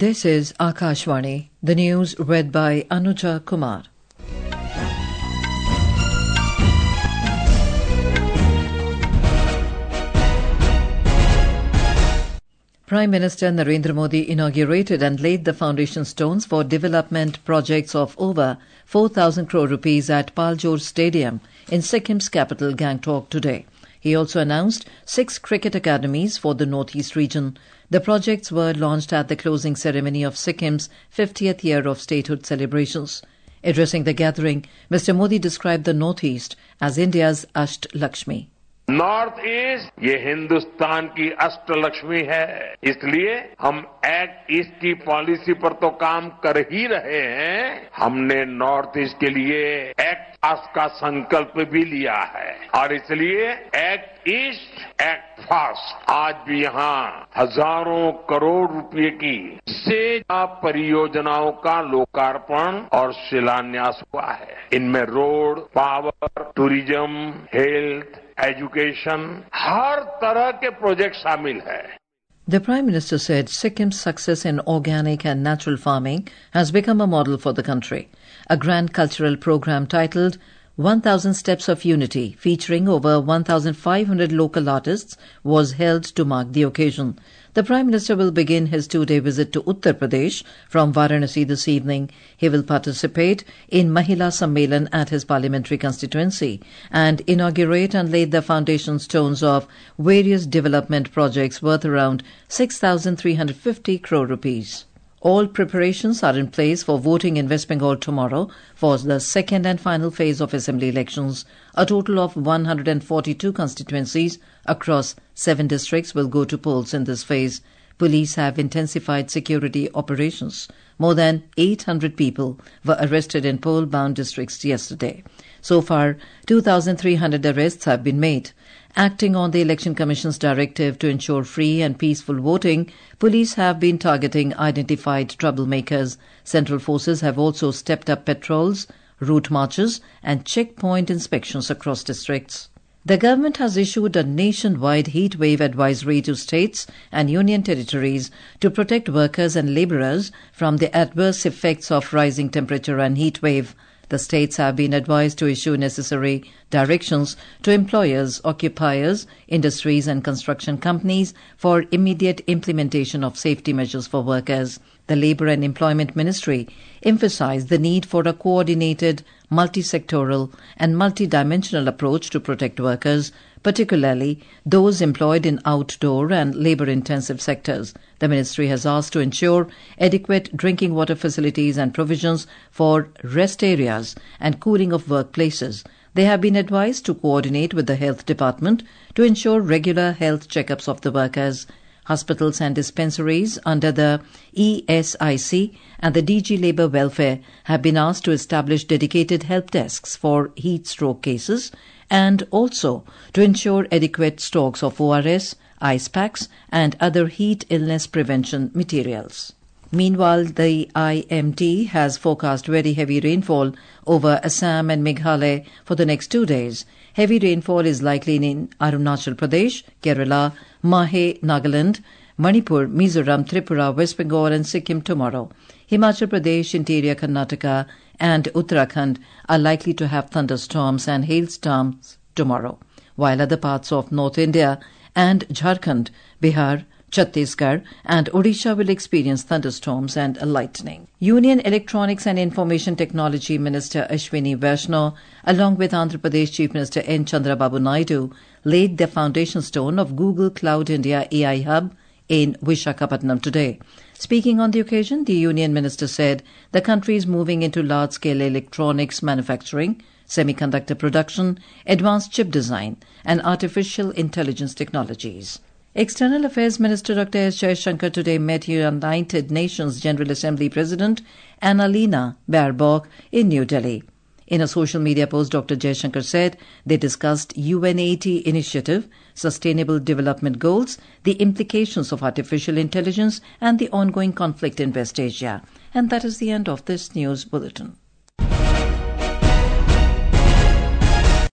This is Akashvani, the news read by Anuja Kumar. Prime Minister Narendra Modi inaugurated and laid the foundation stones for development projects of over 4,000 crore rupees at Paljor Stadium in Sikkim's capital Gangtok today. He also announced 6 cricket academies for the Northeast region. The projects were launched at the closing ceremony of Sikkim's 50th year of statehood celebrations. Addressing the gathering, Mr. Modi described the Northeast as India's Asht Lakshmi. North east ये हिंदुस्तान की अष्टलक्ष्मी है, इसलिए हम act east की policy पर तो काम कर ही रहे हैं, हमने नॉर्थ ईस्ट के लिए एक्ट फास्ट का संकल्प भी लिया है और इसलिए एक्ट ईस्ट एक्ट फास्ट आज भी यहाँ हजारों करोड़ रुपए की से परियोजनाओं का लोकार्पण और शिलान्यास हुआ है। इनमें road, power, tourism, health, education, हर तरह के प्रोजेक्ट शामिल है। The Prime Minister said Sikkim's success in organic and natural farming has become a model for the country. A grand cultural program titled 1,000 Steps of Unity, featuring over 1,500 local artists, was held to mark the occasion. The Prime Minister will begin his 2-day visit to Uttar Pradesh from Varanasi this evening. He will participate in Mahila Sammelan at his parliamentary constituency and inaugurate and lay the foundation stones of various development projects worth around 6,350 crore rupees. All preparations are in place for voting in West Bengal tomorrow for the second and final phase of assembly elections. A total of 142 constituencies across 7 districts will go to polls in this phase. Police have intensified security operations. More than 800 people were arrested in poll-bound districts yesterday. So far, 2,300 arrests have been made. Acting on the Election Commission's directive to ensure free and peaceful voting, police have been targeting identified troublemakers. Central forces have also stepped up patrols, route marches and checkpoint inspections across districts. The government has issued a nationwide heat wave advisory to states and union territories to protect workers and labourers from the adverse effects of rising temperature and heat wave. The states have been advised to issue necessary directions to employers, occupiers, industries and construction companies for immediate implementation of safety measures for workers. The Labour and Employment Ministry emphasised the need for a coordinated, multi-sectoral and multi-dimensional approach to protect workers, particularly those employed in outdoor and labour-intensive sectors. The ministry has asked to ensure adequate drinking water facilities and provisions for rest areas and cooling of workplaces. They have been advised to coordinate with the Health Department to ensure regular health checkups of the workers. Hospitals and dispensaries under the ESIC and the DG Labour Welfare have been asked to establish dedicated help desks for heat stroke cases and also to ensure adequate stocks of ORS, ice packs and other heat illness prevention materials. Meanwhile, the IMD has forecast very heavy rainfall over Assam and Meghalaya for the next 2 days. Heavy rainfall is likely in Arunachal Pradesh, Kerala, Mahe, Nagaland, Manipur, Mizoram, Tripura, West Bengal and Sikkim tomorrow. Himachal Pradesh, interior Karnataka and Uttarakhand are likely to have thunderstorms and hailstorms tomorrow, while other parts of North India and Jharkhand, Bihar, Chhattisgarh and Odisha will experience thunderstorms and lightning. Union Electronics and Information Technology Minister Ashwini Vaishnaw, along with Andhra Pradesh Chief Minister N. Chandrababu Naidu, laid the foundation stone of Google Cloud India AI Hub in Visakhapatnam today. Speaking on the occasion, the Union Minister said the country is moving into large-scale electronics manufacturing, semiconductor production, advanced chip design and artificial intelligence technologies. External Affairs Minister Dr. S. Jaishankar today met United Nations General Assembly President Annalena Baerbock in New Delhi. In a social media post, Dr. Jaishankar said they discussed UN80 initiative, sustainable development goals, the implications of artificial intelligence and the ongoing conflict in West Asia. And that is the end of this news bulletin.